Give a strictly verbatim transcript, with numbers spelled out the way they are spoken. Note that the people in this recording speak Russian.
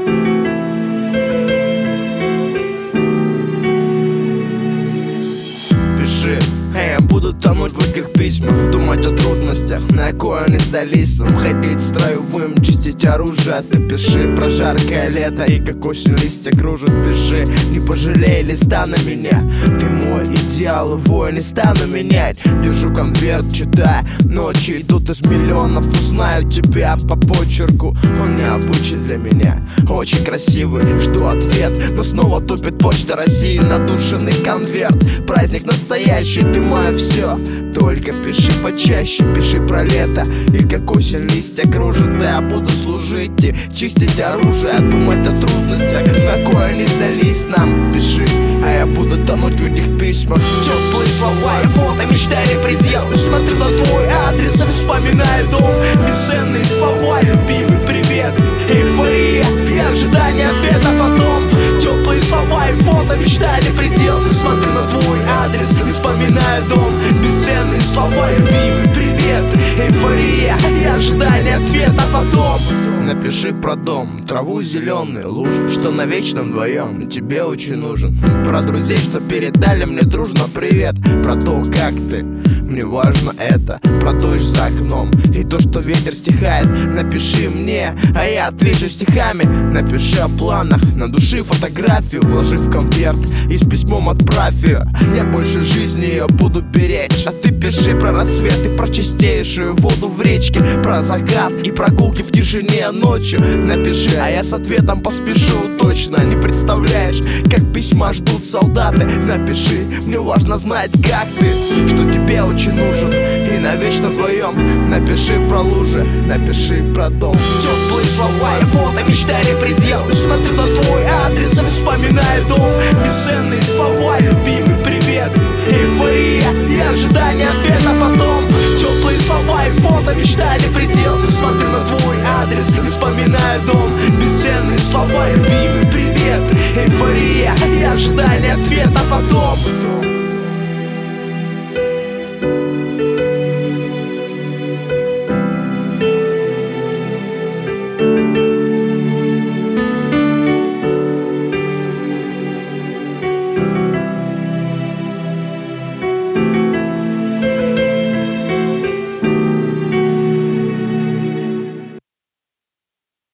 Пиши, а я буду тонуть в этих письмах, думать о трудностях, на кое они сдались. Ходить строевым, чистить оружие. Ты пиши про жаркое лето и как осень листья кружат. Пиши, не пожалей листа на меня. Ты мой идеал, его я не стану менять. Держу конверт, читая, ночи идут из миллионов. Узнаю тебя по почерку, он необычный для меня. Очень красивый, жду ответ, но снова тупит почта России. Надушенный конверт, праздник настоящий, ты мое все. Только пиши почаще, пиши про лето и как осень листья кружит. Я буду служить и чистить оружие, думать о трудностях, на кое они сдались нам. Пиши, а я буду тонуть в этих письмах. Теплые слова и фото, мечта не предел. Смотрю на твой адрес и вспоминаю дом. Бесценные слова, любимый привет. Эйфория и ожидание ответа потом. Теплые слова и фото, мечта не предел. Смотрю на твой адрес и вспоминаю дом. Бесценные слова, любимый привет. Эйфория и ожидание ответа потом. Напиши про дом, траву зеленые лужи, что навечно вдвоем тебе очень нужен. Про друзей, что передали мне дружно привет. Про то, как ты, мне важно это. Про дождь за окном и то, что ветер стихает. Напиши мне, а я отвечу стихами. Напиши о планах, на души фотографию вложи в конверт и с письмом отправь ее. Я больше жизни ее буду беречь. А ты пиши про рассвет и про чистейшую воду в речке. Про закат и прогулки в тишине ночью. Напиши, а я с ответом поспешу точно. Не представляешь, как письма ждут солдаты. Напиши, мне важно знать, как ты, что тебе очень нужен и навечно вдвоем. Напиши про лужи, напиши про дом. Теплые слова и фото, мечта не предел. Смотрю на твой адрес и вспоминаю дом. Бесценные слова, любимый привет. Эйфория и ожидание ответа потом. Теплые слова и фото, мечта не предел. Смотрю на твой адрес и вспоминаю дом. Бесценные слова, любимый привет. Эйфория и ожидание ответа